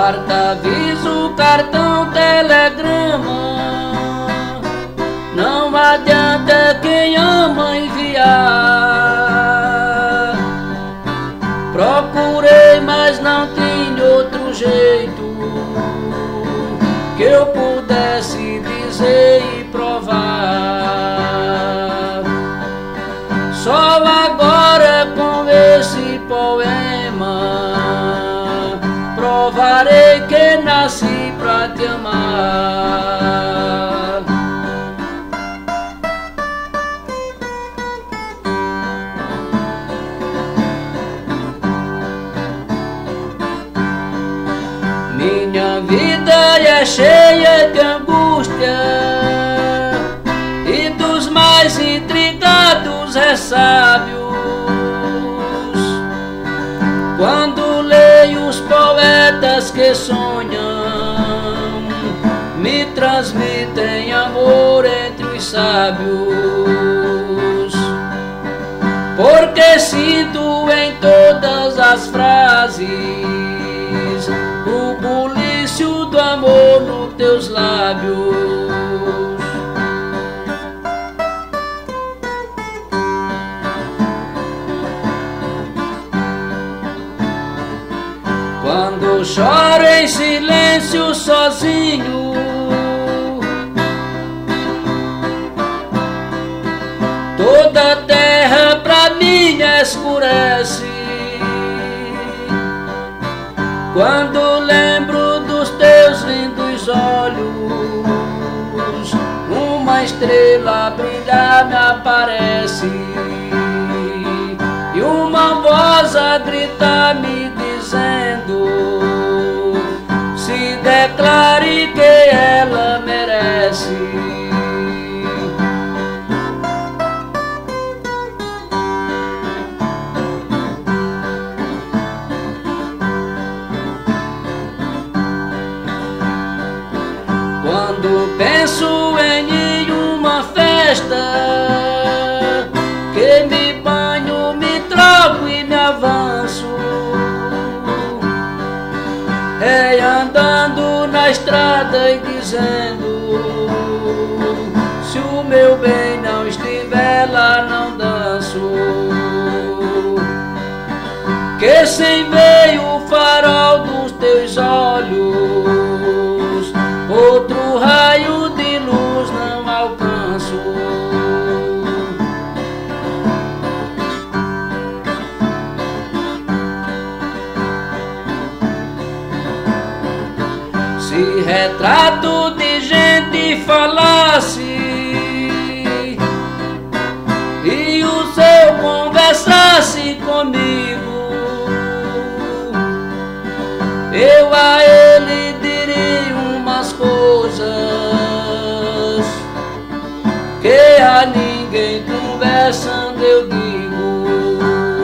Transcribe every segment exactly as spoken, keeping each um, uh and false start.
Carta, aviso, cartão, telegrama, não adianta quem ama enviar. Procurei, mas não tinha outro jeito que eu pudesse dizer e provar. Só agora com esse poema provarei que nasci pra te amar. Minha vida é cheia de angústia e dos mais intrigados ressábios. Quando leio os poetas que sonham, me transmitem amor entre os sábios. Porque sinto em todas as frases o bulício do amor nos teus lábios. Quando choro em silêncio sozinho, toda a terra pra mim escurece. Quando lembro dos teus lindos olhos, uma estrela brilhar me aparece, e uma voz a gritar me dizendo: se declare que ela merece. Quando penso em uma festa, que me banho, me troco e me avanço, é andando na estrada e dizendo: se o meu bem não estiver lá, não danço. Que sem veio o farol dos teus olhos, outro raio de luz não alcanço. Se retrato de gente falasse e o seu conversasse comigo, eu a ele diria umas coisas que a ninguém conversando eu digo.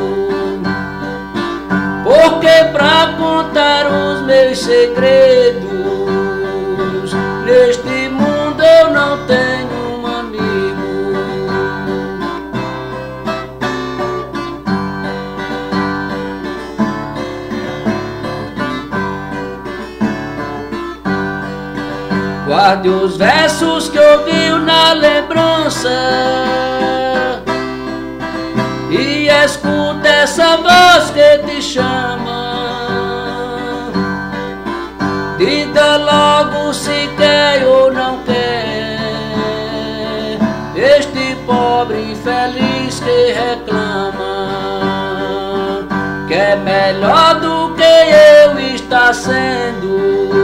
Porque pra contar os meus segredos, neste mundo eu não tenho um amigo. Guarde os versos que ouviu na lembrança e escuta essa voz que te chama. Diga logo se quer ou não quer este pobre infeliz que reclama, que é melhor do que eu está sendo.